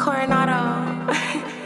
Coronado.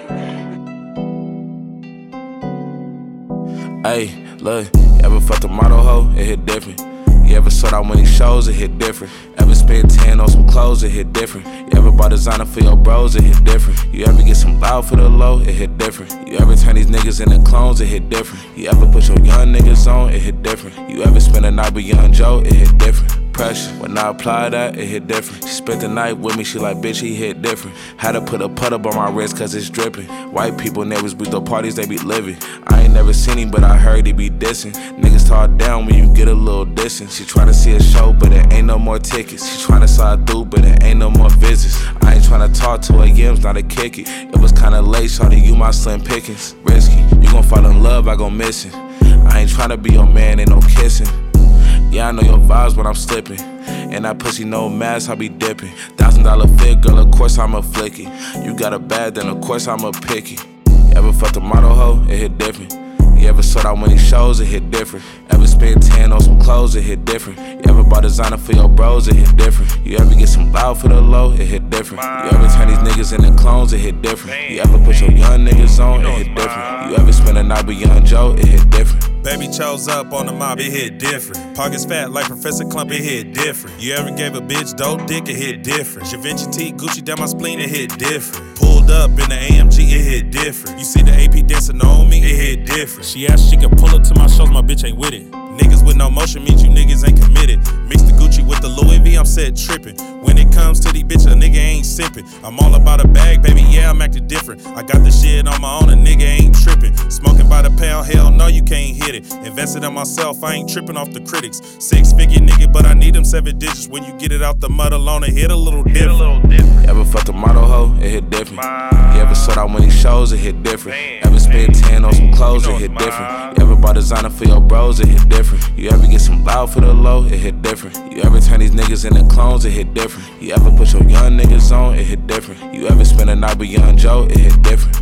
Hey, look, you ever fucked a model hoe? It hit different. You ever sold out when he shows? It hit different. Ever spent 10 on some clothes? It hit different. You ever bought designer for your bros? It hit different. You ever get some loud for the low? It hit different. You ever turn these niggas into clones? It hit different. You ever put your young niggas on? It hit different. You ever spend a night with Young Joe? It hit different. Pressure. When I apply that, it hit different. She spent the night with me, she like, bitch, he hit different. Had to put a putt up on my wrist cause it's dripping. White people neighbors be the parties they be living. I ain't never seen him, but I heard he be dissing. Niggas talk down when you get a little distance. She tryna see a show, but it ain't no more tickets. She tryna slide through, but it ain't no more visits. I ain't tryna talk to her yams, not to kick it. It was kinda late, shawty, you my slim pickings. Risky, you gon' fall in love, I gon' miss it. I ain't tryna be your man, ain't no kissing. Yeah, I know your vibes when I'm slipping. And that pussy no mask, I be dipping. $1,000 fit, girl, of course I'ma flick it. You got a bad, then of course I'ma pick it. You ever fucked a model hoe? It hit different. You ever sold out when he shows? It hit different. Ever spent 10 on some clothes? It hit different. You ever bought designer for your bros? It hit different. You ever get some loud for the low? It hit different. You ever turn these niggas into clones? It hit different. You ever put your young niggas on? It hit different. You ever spend a night with Young Joe? It hit different. Baby chose up on the mob, it hit different. Pockets fat like Professor Clump, it hit different. You ever gave a bitch dope dick, it hit different. Givenchy T, Gucci down my spleen, it hit different. Pulled up in the AMG, it hit different. You see the AP dancing on me, it hit different. She asked she could pull up to my shows, my bitch ain't with it. Niggas with no motion means you niggas ain't committed. Mix the Gucci with the Louis V, I'm set trippin'. When it comes to these bitches, a nigga ain't sippin'. I'm all about a bag, baby, yeah, I'm acting different. I got this shit on my own, a nigga ain't trippin'. Smoking by the pound, hell no, you can't hit it. Invested in myself, I ain't trippin' off the critics. 6-figure nigga, but I need them 7 digits. When you get it out the mud alone, it hit a little different. You ever fucked a model hoe? It hit different. You ever sold out when he shows? It hit different. Ever spent 10 on some clothes? It hit different. You ever bought designer for your bros? It hit different. You ever get some loud for the low? It hit different. You ever turn these niggas into clones? It hit different. You ever put your young niggas on? It hit different. You ever spend a night with Young Joe? It hit different.